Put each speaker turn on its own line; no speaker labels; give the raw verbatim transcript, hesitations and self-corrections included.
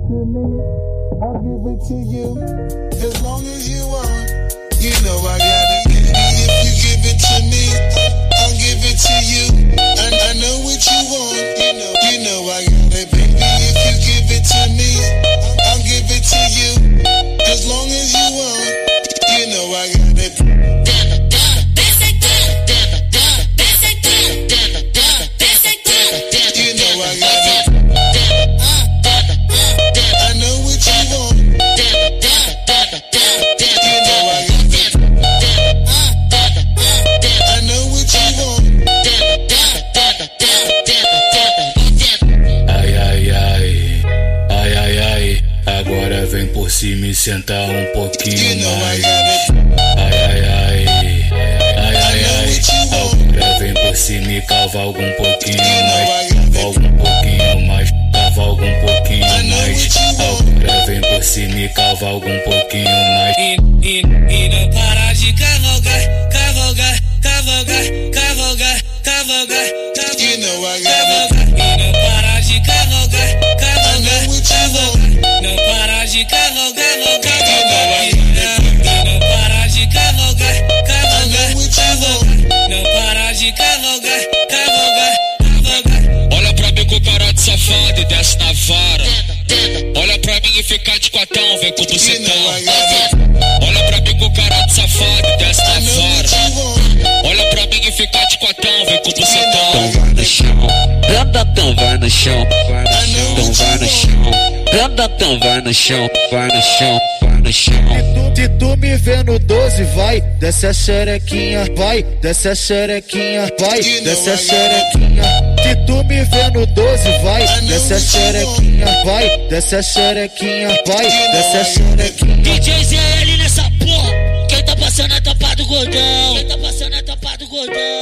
to me, I'll give it to you. As long as you want, you know I got it. If you give it to me, I'll give it to you. And I know what you want, you know, you know I got it, baby. If you give it to me, I'll give it to you. As long as you want, you know I got it. You know I got it. I know what you want. You know I got it. I know what you want.
Ai, ai, ai, ai, ai, ai. Agora vem por cima e senta um pouquinho mais. Ai, ai, ai, ai, ai, ai. Agora vem por cima e cavalga um pouquinho mais. Cavalga um pouquinho mais, cavalga um pouquinho mais. Agora vem por cima e cavalga um pouquinho mais.
E, e, e não para de cavalgar, cavalgar, cavalgar, cavalgar, cavalgar, cavalgar.
You know I got it.
E não para de cavalgar, cavalgar, cavalgar. Não para de cavalgar, cavalgar. E não para de cavalgar, cavalgar, cavalgar. Não para de cavalgar, cavalgar, cavalgar.
Olha pra mim com cara de safado e desce na vara. Olha pra mim e fica de quatão, vem com o bucetão. Olha pra mim com cara de safado e desce na vara. Olha pra mim e fica de quatão, vem com o bucetão.
Então vai no chão, então vai no chão, vai no chão, então vai no chão, então vai no chão, vai no chão, vai no chão.
Se tu me vê no doze, vai, desce a xerequinha, vai, desce a xerequinha, vai, desce a xerequinha. Se tu me vê no doze, vai, desce a xerequinha, vai, desce a xerequinha, vai, desce a xerequinha.
D J Z L nessa porra, quem tá passando é topa do gordão, quem tá passando é topa do gordão.